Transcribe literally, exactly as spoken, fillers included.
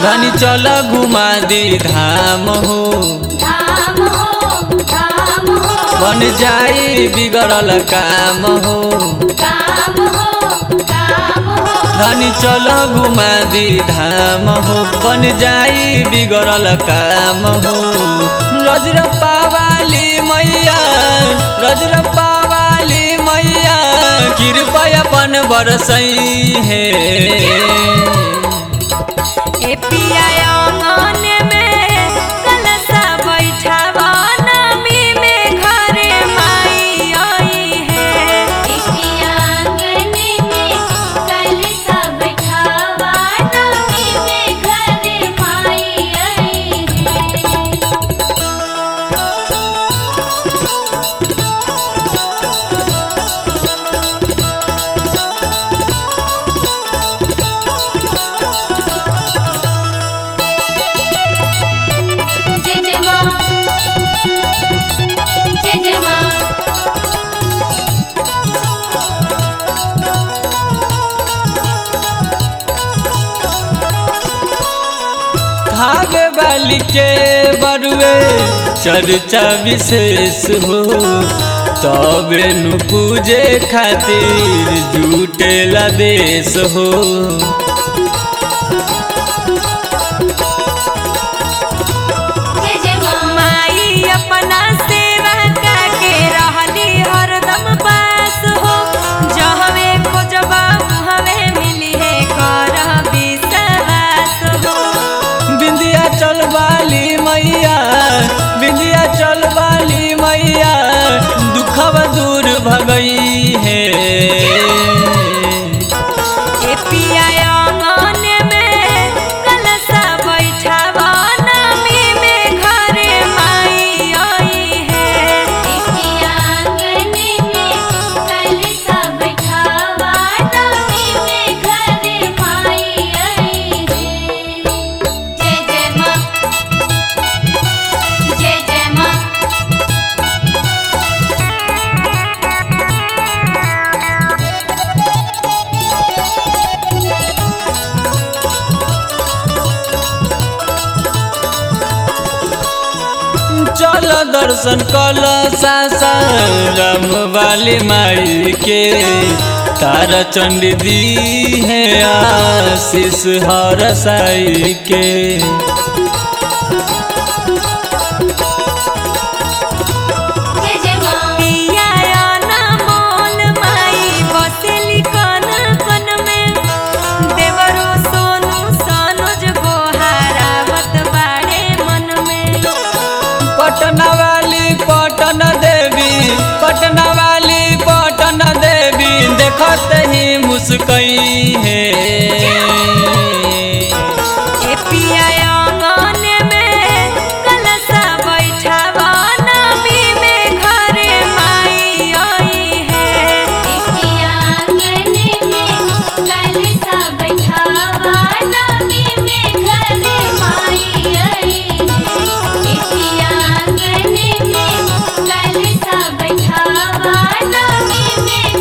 धनी चल घुमा दी धाम हो धाम हो धाम हो बन जाई बिगड़ल काम हो काम हो काम हो धनी चल घुमा दी धाम हो बन जाई बिगड़ल काम हो रजरप्पा वाली मैया रजरप्पा वाली मैया कृपा अपन बरसई है ए पिया आंगन में कलशा बैठावा नमी में घरे माई आई है ए पिया आंगन में कलशा बैठावा नमी में घरे माई आई है जय जय मां जय जय मां भागे वाली के बरुए चर्चा विशेष हो तबे नु पूजे खातिर जुटेला देश हो जय जय मां माई अपना सेवा करके रहली हरदम पास हो जहवे खोजबा उहवे मिली है कर विश्वास हो बिंदिया चल वाली मैया बिंदिया चल वाली मैया दुखव दूर भगई है ए पिया आंगन में कलशा बैठावा नमी में घरे माई आई है ए पिया आंगन में कलशा बैठावा नमी में घरे माई आई है जय जय मां जय जय मां चल दर्शन कल सासाराम वाली माई के तारा चंडी दी है आशीष हर साई के जय जय मां पिया अनमोल माई बसेली कन कन में देवरो सोनू सनोज गोहारावत बाड़े मन में पटना वाली पटन देवी पटना वाली पटन देवी देखत ही मुस्कई है ए पिया आंगन में कलशा बैठावा नमी में घरे माई आई है ए पिया आंगन में कलशा बैठावा नमी में घरे माई आई है ए पिया आंगन में कलशा बैठावा नमी में